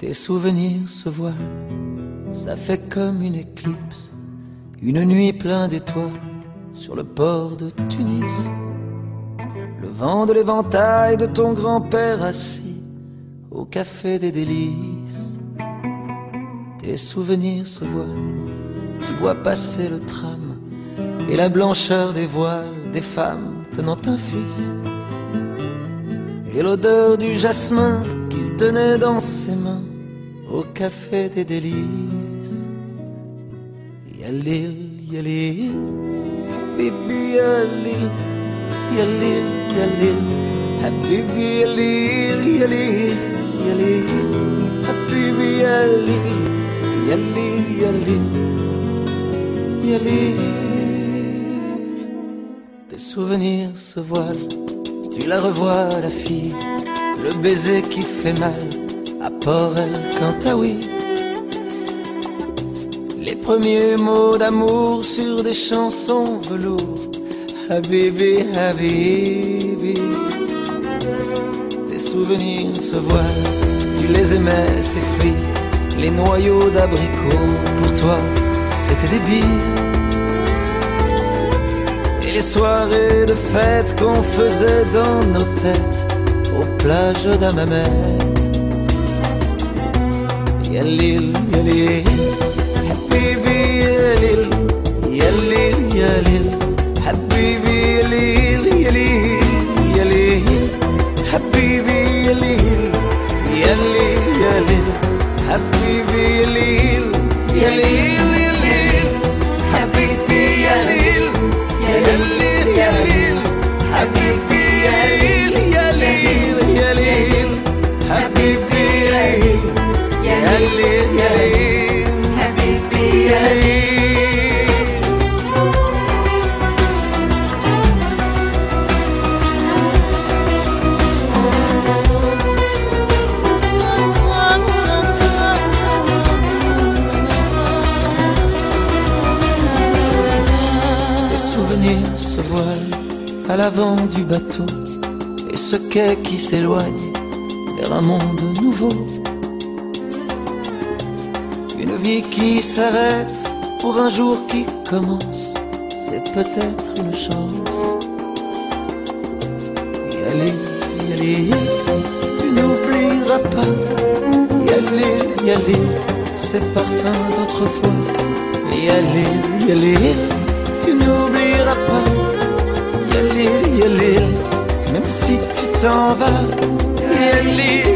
Tes souvenirs se voilent, ça fait comme une éclipse, une nuit pleine d'étoiles sur le port de Tunis. Le vent de l'éventail de ton grand-père assis au café des délices. Tes souvenirs se voilent, tu vois passer le tram et la blancheur des voiles des femmes tenant un fils, et l'odeur du jasmin qu'il tenait dans ses mains au café des délices. Yalil, yalil, bibi yalil, yalil, yalil, habibi yalil, yalil, yalil, habibi yalil, yalil, yalil, yalil. Tes souvenirs se voilent, tu la revois la fille, le baiser qui fait mal à Port-el-Kantaoui. Les premiers mots d'amour sur des chansons velours, Habibi, Habibi. Tes souvenirs se voilent, tu les aimais, ces fruits, les noyaux d'abricots, pour toi c'était des billes. Et les soirées de fête qu'on faisait dans nos têtes aux plages d'Hammamet. Yalil, yalil, habibi yalil, yalil, yalil, habibi yalil, yalil, yalil, habibi yalil, yalil, yalil, habibi yalil, yalil, yalil, habibi yalil, yalil, yalil, habibi yalil, yalil, yalil, habibi yalil. Yalil, yalil, habibi yalil. Tes souvenirs se voilent à l'avant du bateau, et ce quai qui s'éloigne vers un monde nouveau. Une vie qui s'arrête pour un jour qui commence, c'est peut-être une chance. Yalil, yalil, tu n'oublieras pas. Yalil, yalil, ces parfums d'autrefois. Yalil, yalil, tu n'oublieras pas. Yalil, yalil, même si tu t'en vas. Yalil,